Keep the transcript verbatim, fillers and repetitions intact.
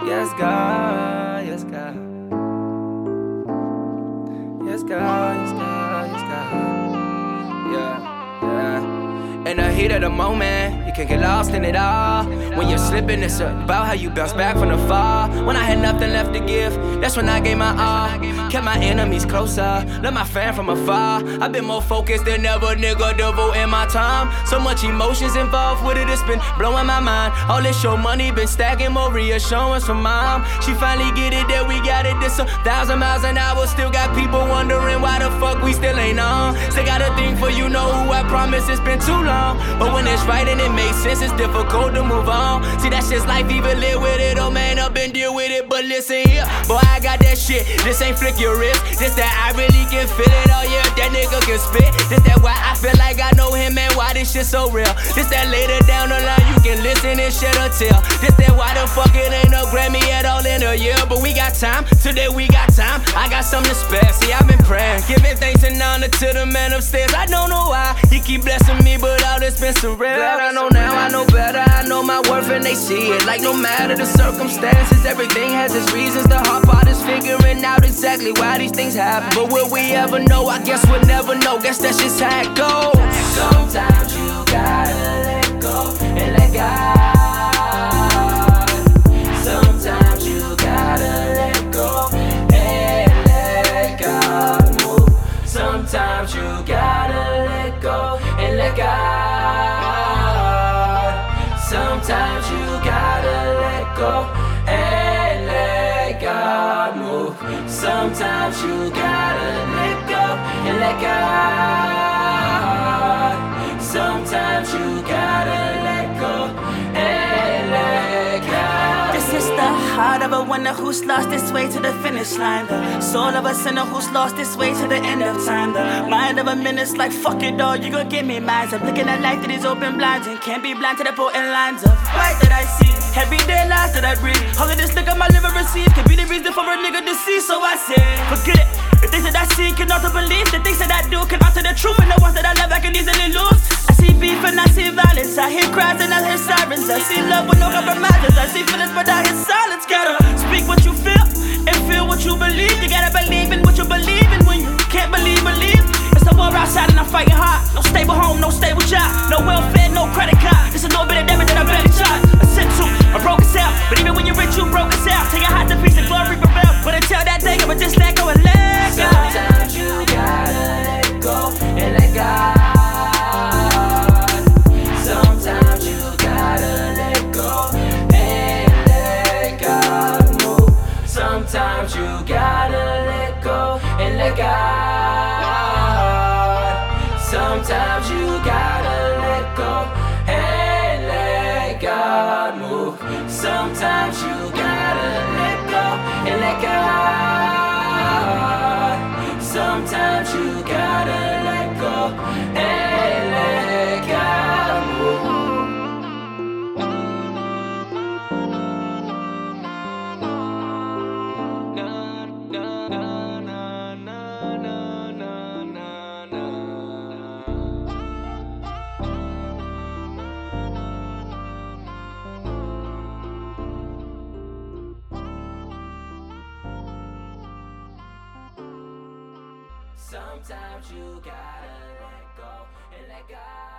Yes, God, yes, God. Yes, God, yes, God, yes, God. Yeah, yeah. In the heat of the moment, you can get lost in it all. When you're slipping, it's about how you bounce back from the fall. When I had nothing left to give, that's when I gave my all. Kept my enemies closer, let my fan from afar. I've been more focused than ever, nigga, devoting my time. So much emotions involved with it, it's been blowing my mind. All this show money been stacking, more reassurance from mom. She finally get it that we got it, this a thousand miles an hour. Still got people wondering why the fuck we still ain't on. Still got a thing for you, know who I promise, it's been too long. But when it's right and it makes sense, it's difficult to move on. See, that's just life, even live with it, oh man, up and deal with it. But listen here, boy, I got that shit. This ain't flick your wrist, this that I really can feel it. Oh yeah, that nigga can spit. This that why I feel like I know him and why this shit so real. This that later down the line you can listen and shed a tear. This that why the fuck it ain't no Grammy at all in a year. But we got time, today we got time. I got something to spare, see I've been praying, giving thanks and honor to the man upstairs. I don't know why he keep blessing me, but all this been surreal. Glad I know now, I know better, I know my worth and they see it. Like no matter the circumstances, everything has its reasons. The hard part is figuring out exactly why these things happen. But will we ever know? I guess we'll never know. Guess that's just how it goes. Sometimes you gotta let go and let God. Sometimes you gotta let go and let God move. Sometimes you gotta let go and let God. Sometimes you gotta let go and let God move. Sometimes you gotta let go and let God. Sometimes you gotta let go and let God. This is the heart of a winner who's lost his way to the finish line. The soul of a sinner who's lost his way to the end of time. The mind of a minute's like, fuck it all, you gon' give me minds. I'm looking at life through these open blinds and can't be blind to the potent lines of light that I see. Everyday lies that I breathe. All of this nigga my liver receive can be the reason for a nigga to see. So I say, forget it. The things that I see cannot to believe. The things that I do can alter the truth. And the ones that I love I can easily lose. I see beef and I see violence. I hear cries and I hear sirens. I see love with no compromises. I see feelings but I hear silence. Gotta speak what you feel and feel what you believe. You gotta believe in what you believe in. When you can't believe, believe. It's a war outside and I'm fighting hard. No stable home, no stable job. No welfare, no credit card. This is no bit of damage that I barely charge. I sent to, I broke us out. But even when you're rich, you broke us out. Take your heart to piece and glory prevail. But until that day, I'ma just let go and let go. Sometimes you gotta let go and let God. Sometimes you gotta let go and let God move. Sometimes you gotta let go and let God. Sometimes you gotta let go and let God move. Sometimes you gotta let go and let God. Sometimes you gotta let go and let God move. Sometimes you gotta let go and let God.